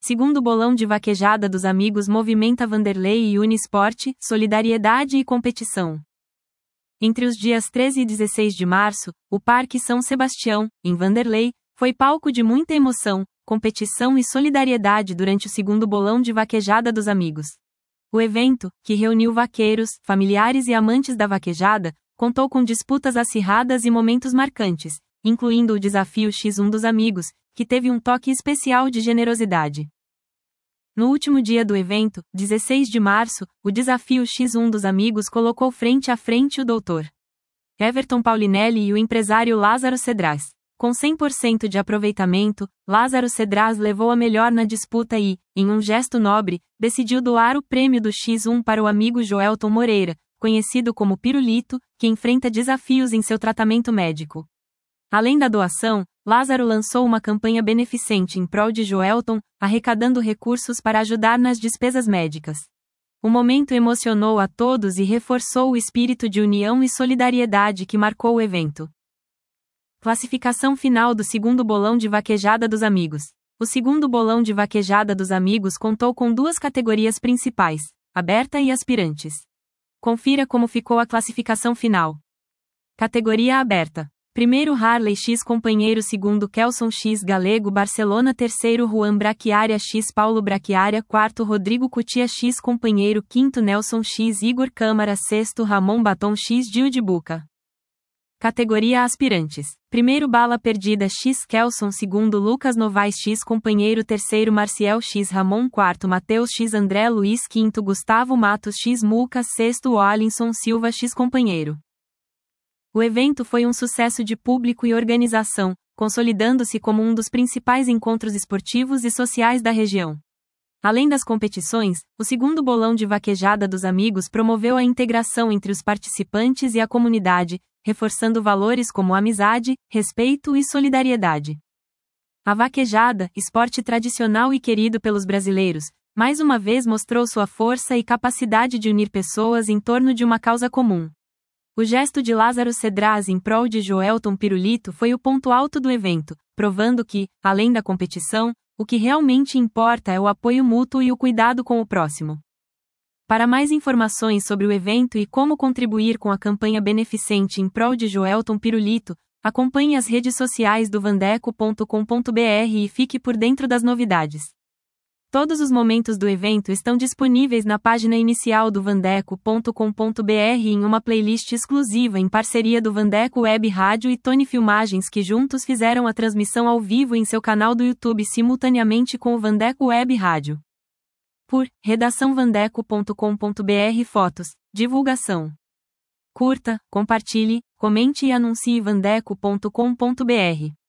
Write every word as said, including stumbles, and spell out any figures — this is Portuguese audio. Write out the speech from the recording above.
Segundo bolão de vaquejada dos amigos movimenta Vanderlei e une esporte, solidariedade e competição. Entre os dias treze e dezesseis de março, o Parque São Sebastião, em Vanderlei, foi palco de muita emoção, competição e solidariedade durante o segundo bolão de vaquejada dos amigos. O evento, que reuniu vaqueiros, familiares e amantes da vaquejada, contou com disputas acirradas e momentos marcantes, incluindo o Desafio X um dos Amigos, que teve um toque especial de generosidade. No último dia do evento, dezesseis de março, o Desafio X um dos Amigos colocou frente a frente o doutor Everton Paulinelli e o empresário Lázaro Cedrais. Com cem por cento de aproveitamento, Lázaro Cedrais levou a melhor na disputa e, em um gesto nobre, decidiu doar o prêmio do X um para o amigo Joelton Moreira, conhecido como Pirulito, que enfrenta desafios em seu tratamento médico. Além da doação, Lázaro lançou uma campanha beneficente em prol de Joelton, arrecadando recursos para ajudar nas despesas médicas. O momento emocionou a todos e reforçou o espírito de união e solidariedade que marcou o evento. Classificação final do segundo bolão de vaquejada dos amigos. O segundo bolão de vaquejada dos amigos contou com duas categorias principais, aberta e aspirantes. Confira como ficou a classificação final. Categoria aberta. Primeiro Harley X Companheiro, segundo Kelson X Galego Barcelona, terceiro Juan Braquiária X Paulo Braquiária, quarto Rodrigo Cutia X Companheiro, quinto Nelson X Igor Câmara, sexto Ramon Baton X Gil de Buca. Categoria aspirantes. Primeiro Bala Perdida X Kelson, segundo Lucas Novaes X Companheiro, terceiro Marcial X Ramon, quarto Matheus X André Luiz, quinto Gustavo Matos X Muca, sexto Alisson Silva X Companheiro. O evento foi um sucesso de público e organização, consolidando-se como um dos principais encontros esportivos e sociais da região. Além das competições, o segundo bolão de vaquejada dos amigos promoveu a integração entre os participantes e a comunidade, reforçando valores como amizade, respeito e solidariedade. A vaquejada, esporte tradicional e querido pelos brasileiros, mais uma vez mostrou sua força e capacidade de unir pessoas em torno de uma causa comum. O gesto de Lázaro Cedrais em prol de Joelton Pirulito foi o ponto alto do evento, provando que, além da competição, o que realmente importa é o apoio mútuo e o cuidado com o próximo. Para mais informações sobre o evento e como contribuir com a campanha beneficente em prol de Joelton Pirulito, acompanhe as redes sociais do vandeco ponto com ponto br e fique por dentro das novidades. Todos os momentos do evento estão disponíveis na página inicial do vandeco ponto com ponto br em uma playlist exclusiva em parceria do Vandeco Web Rádio e Tony Filmagens, que juntos fizeram a transmissão ao vivo em seu canal do YouTube simultaneamente com o Vandeco Web Rádio. Por redação vandeco ponto com ponto br. Fotos, divulgação. Curta, compartilhe, comente e anuncie vandeco ponto com ponto br.